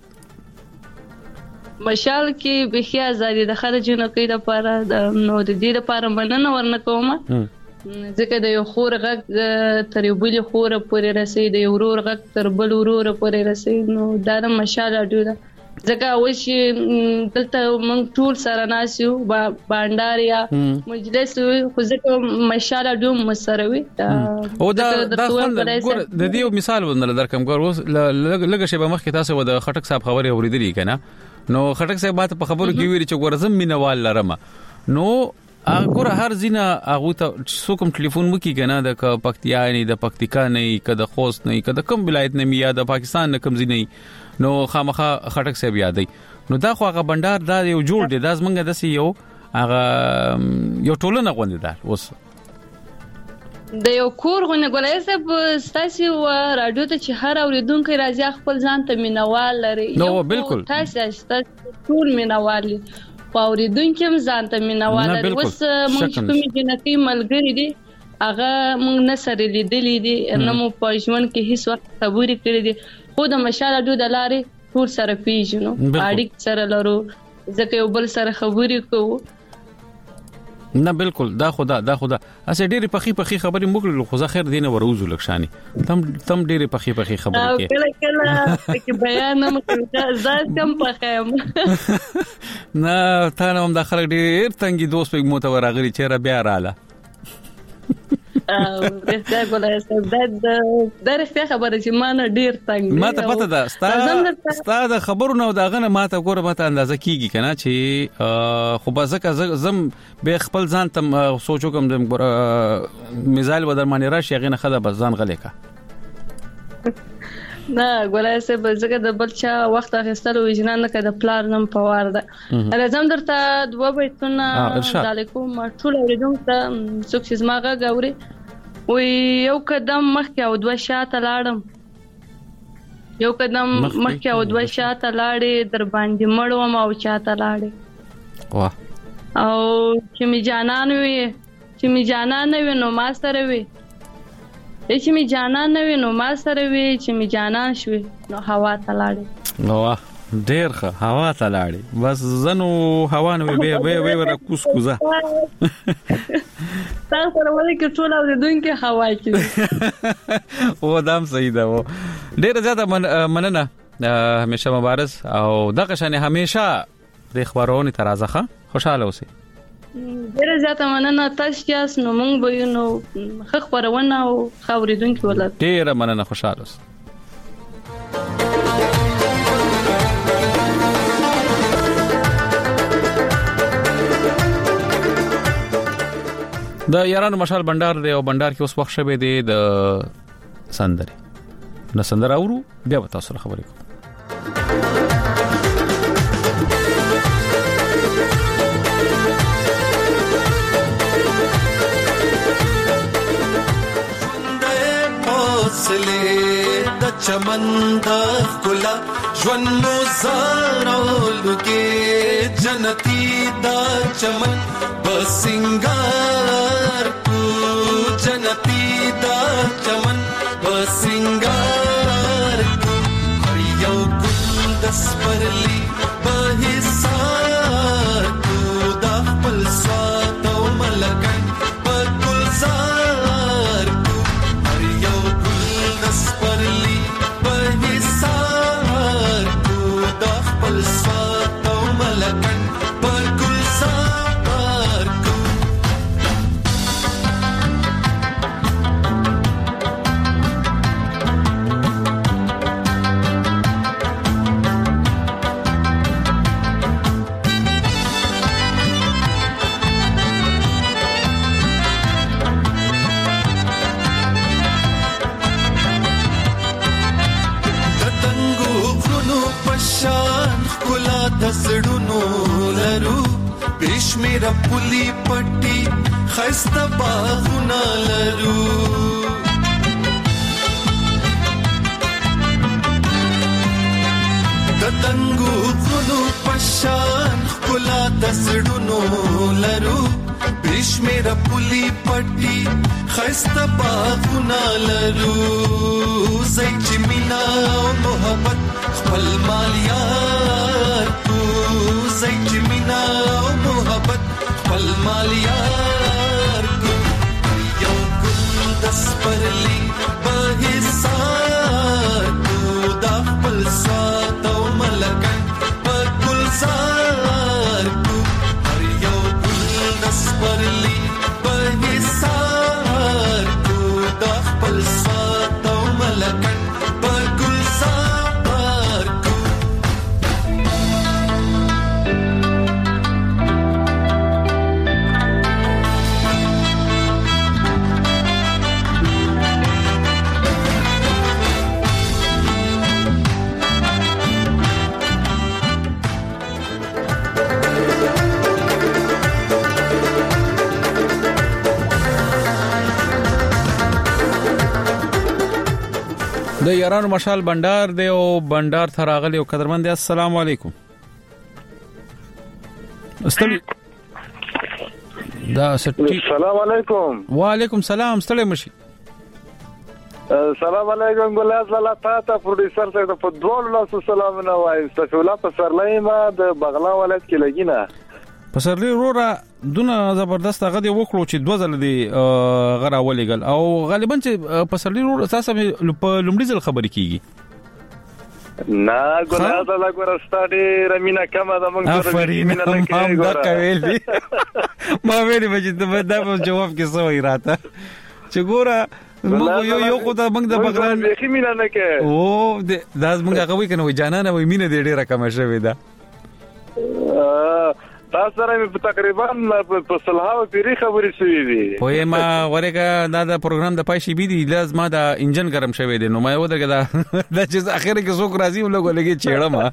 مشال کې به ازادي د خرجونو کې د پاره د نو د دې لپاره مننه ورنکوم ځکه د یو خور غږ تر یو بل خور پورې رسید د یو ورور غږ تر بل ورور پورې رسید نو دا د مشال اډو ده ځکه وشي دلته موږ ټول سره ناسیو بانداریا مجلس خو ځکه مشال اډو مسروي او دا دا ګور د دې مثال ونه درکم ګور لږه شی به مخ کې تاسو د خټک صاحب خبرې اوریدلې کنه نو خټک صاحب باندې په خبرو کې ویل چې ګور زم مینوال لرم نو اګور هر زینا هغه ته څوک ټلیفون مو کې کنه د پکتیا نه د پکتیکا نه کده خوست نه کده کوم ولایت نه یا د پاکستان نه کوم زینې نو خامخه خټک صاحب یادې نو دا خو هغه بندر دا یو جوړ دی دا زمونږ د سی یو هغه یو ټولنه غونډه ده اوس د یو کور غونډه ګولای صاحب ستاسو رادیو ته چې هر اوریدونکو راځي خپل ځان ته مینوال لري نو بالکل تاسو ستاسو ټول مینوال او اوریدونکو هم ځان ته مینوال لري اوس موږ کومې جنتی ملګری دي هغه موږ نه سره لیدلې دي نه مو په ژوند کې هیڅ وخت خبرې کړې دي خو د مشال رادیو د لارې ټول سره پیژنو اړیک سره لرو ځکه یو بل سره خبرې کوو نه بالکل دا خدا دا خدا اسه ډېری پخې پخې خبرې موږ خو خیر دینه وروزو لکشاني تم تم ډېری پخې پخې خبرې کې کله کله کې بیان هم کوي ځات کم پخېم نه تا نه هم د خلک ډېر تنګي دوست په موته راغلي چې را بیا رااله او رښتیا ګولای صاحب دا د رښتیا خبره چې ما نه ډیر تنګ ما ته پته ده ستا ستا د خبرو نه دا غنه ما ته ګوره ما ته اندازه کیږي کنه چې خو بازه زم به خپل ځان تم سوچو کوم د ګوره مثال بدر مانی راشي غنه خدا بزان غلې کا نه ګولای صاحب زګه د بلچا وخت اخیستلو وجنان نه کده پلان نم پوار ده راځم درته دوه بیتونه علیکم ټول اوریدونکو ته څوک چې زماغه غوري وی یو قدم مخکې او دوه شاته لاړم یو قدم مخکې او دوه شاته لاړې در باندې مړوم او چاته لاړې واه او چې می جانان وي چې می جانان وي نو ما سره وي چې می جانان وي نو ما سره وي چې می جانان شوي نو هوا ته لاړې واه ډېر ښه هوا ته لاړې بس زنو هوا نو به به به ور کوس کوزه تاسو سره ولې کې ټول اوریدونکو هوا کې و دام صحیح ده و ډېر زیاته مننه همیشه مبارز او دغه شانه همیشه د خبرونې ترازخه خوشاله اوسئ ډېر زیاته مننه تاسو چې نو مونږ به نو خخ خبرونه او خوریدونکو ولر ډېر مننه خوشاله اوسئ د یارانو مشال بندر دی او بندر کې اوس وخت شوه دی د سندري نو سندر اورو بیا به تاسو سره خبرې کوم د چمن د ګلا ژوند مو زارولو کې جنتی د چمن بسنګار کو جنتی د چمن بسنګار کو هر یو ګل د سپرلی په حصار کو د خپل سواد او ملګری په ګلزار کو هر یو ګل د سپرلی په حصار کو د خپل سواد او ملګری په ګلزار کو دسړونو لرو بشمیره پولی پټي خسته باغونه لرو دتنګو غلو پشان خلا دسړونو لرو بشمیره پولی پټي خسته باغونه لرو زای چې مینا او محبت خپل مالیار کو زای چې مینا او محبت خپل مالیار کو یو ګل د سپرلی په حصار کو د خپل سواد او ملګری په ګلزار کو هر یو ګل د سپرلی په حصار کو د خپل سواد او ملګری په ګلزار کو د یارانو مشال بندر دی او بندر تراغلی او قدرمن دی. السلام علیکم. استل دا سټی. السلام علیکم. وعلیکم السلام. ستړي مشي. السلام علیکم ګلاز لاله تاسو پروډوسر ته په دوه لاسو سلام نه وایم. استغفر په سرلای ما د بغلا ولایت کې لګینا. په سرلای رورا دونه زبردست هغه دی وکړو چې دوه ځله دی غره ولېګل او غالبا چې په سرلای رورا اساسا په لومړي ځل خبرې کیږي. نه ګلاز لاله ګورستاډي رمینا کما د مونږ سره رمینا هم دا کوي دي. ما ویلې چې ته دا په جواب کې سوې راته چې ګوره مونږ یو یو خو دا مونږ د بغلان بخي مینا نه کې او دا مونږ هغه وی کنه وای جانانه وای مینه دې ډیره کم شوې ده. تاسو سره په تقریبا په صلاح پیری خبرې شوې دي. په ما ورګه دا د پروګرام د پایشي بي دي لازم ما د انجن ګرم شوې دي. نو ما ودرګه دا د چې اخر کې څوک راځي ولګو لګي چېړه ما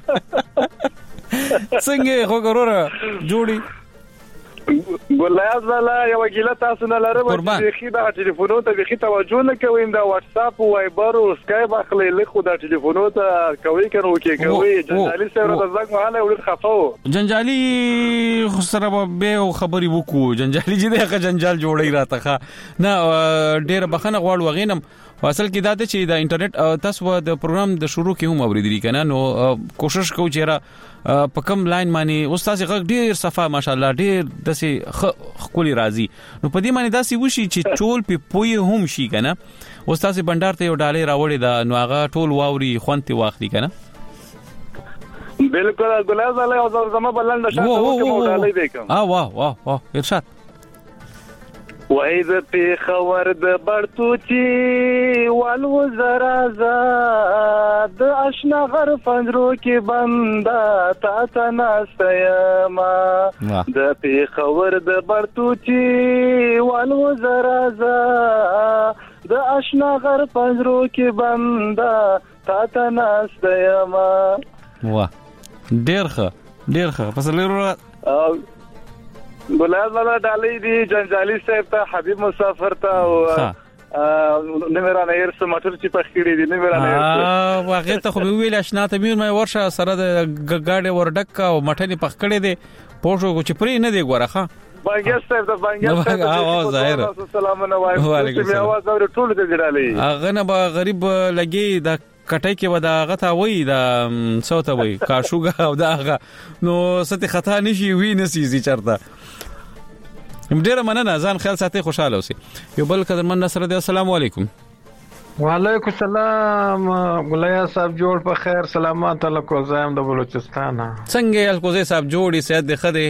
څنګه خو ګوره جوړي ګولایز والا یو ګیله تاسو نه لرم چې خې دا ټلیفونو ته به خې توجه نه کوي دا واتس اپ او وایبر او اسکایپ اخلي له دا ټلیفونو ته کوي کنه وکي کوي جنجالي سره د زنګ مهاله ول خفاو جنجالي خو سره به خبري وکړو جنجالي چې دغه جنجال جوړي راته نه ډېر بخنه غواړ وغینم. اصل کې دا چې دا انټرنیټ تاسو د پروګرام د شروع کې هم اوریدلی کنه نو کوشش کوو چې را په کوم لاین باندې استاد غږ ډیر صفه ماشاءالله ډیر دسي خولي راضي نو په دې باندې داسي وشي چې ټول په پوي هم شي کنه استاد بندر ته یو ډالۍ راوړی دا نو هغه ټول واوري خونتي واخلي کنه. بالکل ګلاز الله او زما بلند نشه کوم ډالۍ وکم. اه واه واه واه ارشاد وای د پیښور د برتوچی والو زرا زاد آشنا غر پنجرو کې بندا تا تا ناستیما د پیښور د برتوچی والو زرا زاد آشنا غر پنجرو کې بندا تا تا ناستیما. واه ډیر ښه ډیر ښه فصلې ګلاب والا ډالۍ دی جنجالي صاحب ته حبيب مسافر ته او نمرانه ير سمټر چې پخېړي دي نمرانه اه واغه ته خو ویل آشنا ته مې مې ورشه سره د ګاډي وردک او مټني پخېړي دي پوښو چې پرې نه دی ګورخه بانګر صاحب د بانګر صاحب اه ظاهر السلام علیکم وعلیکم السلام اواز ټول دې ډالۍ هغه نه به غریب لګي د کټای کې ودا غته وای دا صوت وای کاشوګه او دا هغه نو ست خطا نشي وی نسيزي چرته ډیره مننه ځان خیال ساتي خوشاله اوسئ. یو بل قدرمن نصر دی. السلام علیکم. وعلیکم السلام ګلیا صاحب جوړ په خیر سلامات علیکم زایم د بلوچستان. څنګه الکوزي صاحب جوړی سید د خده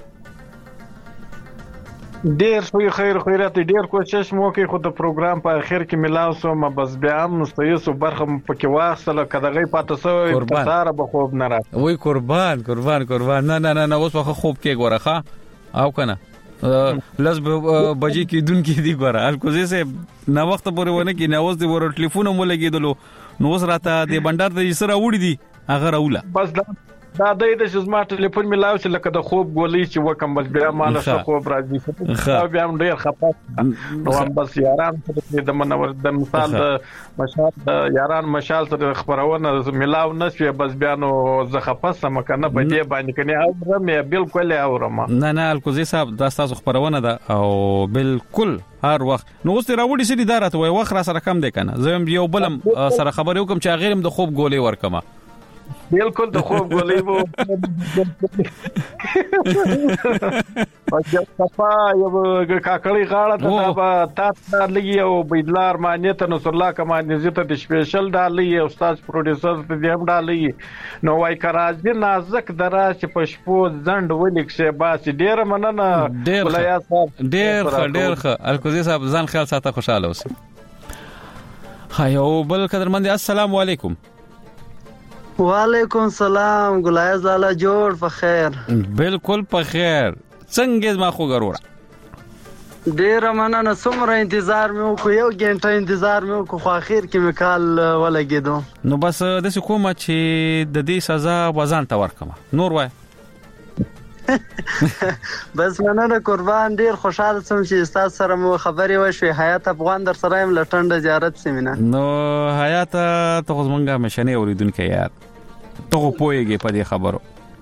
ډیر خو خیر خیرات ډیر کوشش مو کوي خو د پروګرام په اخر کې ملاو سو ما بس بیا هم مستیسو برخه پکې واخصله کداغي پاتې سو انتظار به خوب نه راځي. وای قربان قربان قربان نه نه نه اوس وخت خوب کې ګورخه او کنه لز بجې کې دن کې دی ګوره الکوزي سه نو وخت پورې ونه کې نو اوس دی ور ټلیفون مو لګیدلو نو اوس راته د بندر د سره وړي دي هغه راوله بس دا دا د دې زما ټلیفون ملاو چې لکه د خوب ګولې چې وکم بس بیا مال څه خوب راځي او بیا هم ډیر خپه نو هم بس یاران د منور د مثال د مشال د یاران مشال سره خبرونه ملاو نشي بس بیا نو زه خپه سم کنه په دې باندې کني او مې بالکل اورم نه نه الکوزي صاحب دا تاسو خبرونه ده او بالکل هر وخت نو اوس راوړي سړي دارته وای وخت را سره کم دی کنه زه یو بلم سره خبرې وکم چې غیرم د خوب ګولې ورکما بالکل د خوب ګولې وو او صفا یو کاکړی غاړه ته تاسو لګي او بيدلار مانیت نصر الله کمان عزت د سپیشل ډالۍ استاد پروډوسر ته دیم ډالۍ نو وای کراځي نازک درا چې پښپو زند ولیکشه باس ډیر مننه ولیا صاحب ډیر ډیر الکوزي صاحب ځان خیال ساته خوشاله اوسئ. هايو بل قدرمن السلام علیکم. وعلیکم السلام ګلای زاله جوړ په خیر. بالکل په خیر. څنګه ما خو ګرور ډیر مننه څومره انتظار مې وکړ یو غنټه انتظار مې وکړ خو اخر کې مې کال ولګیدو نو بس د څه کومه چې د دې سزا وزن تا ورکمه نور وای بس مننه قربان ډیر خوشاله سم چې تاسو سره مو خبرې وشوي. حیات افغان در سره يم لټنډه زیارت سیمینه. نو حیات ته زمونږه مشنه اوریدونکو یار ته پوهیږي په دې خبرو.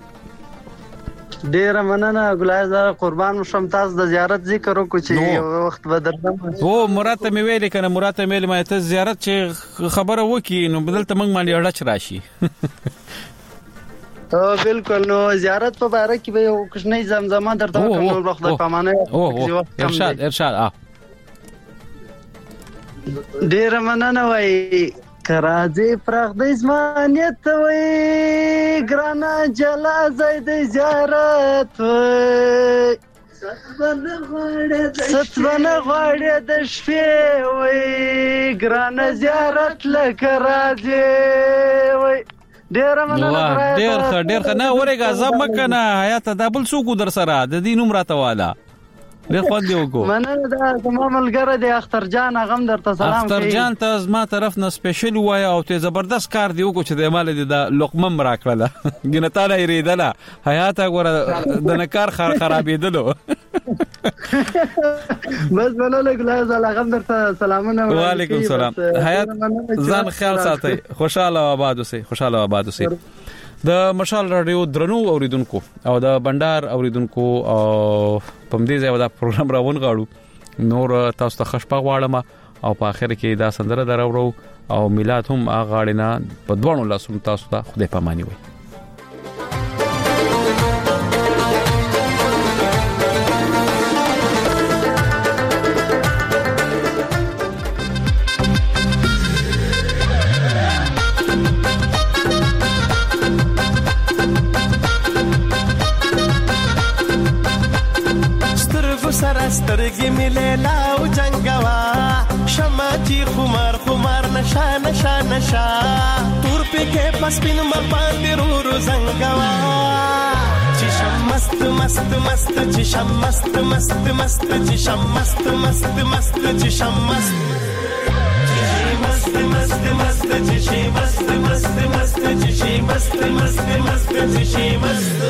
ډیر مننه ګلایزه قربان شم. تاسو د زیارت ذکر وکړو چې وخت به درځم. او مراد مې ویل کنه مراد مې ویل مې ته زیارت چې خبره وکي نو بدلته موږ باندې اړه راشي. او بالکل نو زیارت په باره کې به یو کوچنی زمزمه درته وکړم نو خدای پامانه. او ارشاد ارشاد اه ډیر مننه وای کراځي پرغدې زمانیت وای ګرانا جلا زید زیارت وای ستونه غواړي د شپې وای ګرانا زیارت لکه راځي وای. ډیر مننه ډیر ښه ډیر ښه نه ورګه زما کنه حیات دا بل څوک در سره د دې نوم راته والا ډیر خو دی وګو. مننه دا زما ملګری دی اختر جان غم درته سلام کوي. اختر جان ته زما طرف نه سپیشل وای او ته زبردست کار دی وګو چې د مال دی د لقمه مراکړه ګنه تعالی یریدله حیات غره د نکار خرابېدلو. بس مننه ګلایزه غم درته سلامونه. وعلیکم السلام. حیات ځان خیال ساتي. خوشاله آباد اوسئ. خوشاله آباد اوسئ. د مشال رادیو درنو اوریدونکو او د بندر اوریدونکو او پم دې ځای دا پروګرام راون غاړو نور تاسو ته خوشبخت غواړم او په اخر کې دا سندره درورو او میلاد هم اغاړینا په دوه لاسونو تاسو ته خدای پاماني وي. سترګې ملې لاو جنگوا شماتی خمار خمار نشا نشا نشا تور پکې پسپین مپان دی رو رو زنگوا چشم مست مست مست چشم مست مست مست چشم مست مست مست چشم مست مست مست مست چشم مست مست مست چشم مست مست مست چشم مست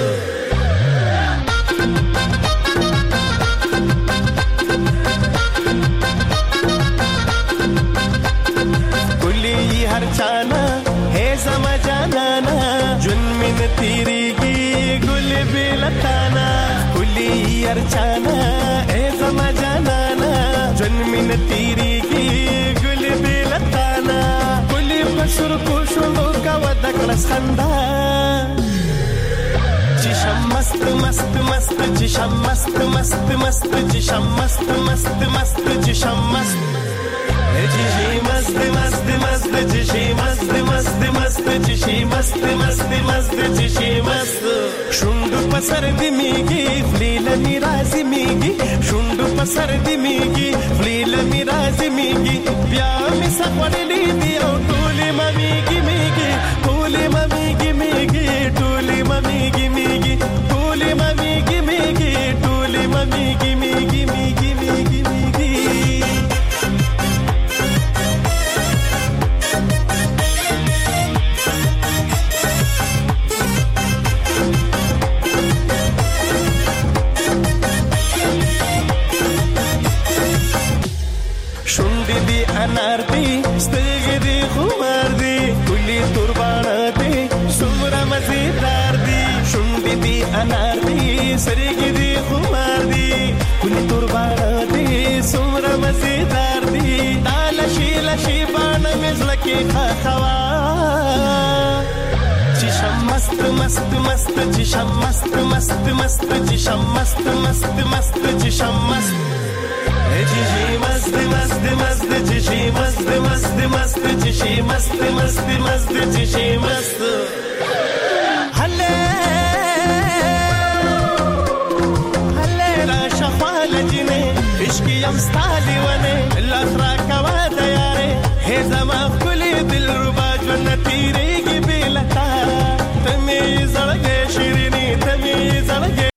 چانا ہے زما جانانا جن من تیری کی گل بلتانا کلی ارچانا ہے زما جانانا جن من تیری کی گل بلتانا کلی بسر کو شلو کا ودکلس خندا چشم مست مست مست چشم مست مست مست چشم مست مست مست چشم مست چشی مست مست مست چشی مست مست مست چشی مست مست مست چشی مست شوندو پسر دی میگی فلیل میرازی میگی شوندو پسر دی میگی فلیل میرازی میگی بیا می سخوڑلی دی او ټولی ممیگی میگی ټولی ممیگی میگی ټولی ممیگی میگی ټولی ممیگی میگی ټولی ممیگی میگی میگی میگی میگی انار دی سترګې دی خمار دی کلی تربانه دی څومره مزیدار دی شونډې دی انار دی سترګې دی خمار دی کلی تربانه دی څومره مزیدار دی لشي لشي باندې مزل کې خخوا چشم مست مست مست چشم مست مست مست چشم مست مست مست چشم مست چشی مست مست مست چشی مست مست مست چشی مست مست مست چشی مست هله هله را شخوال جنه عشقی ام ستا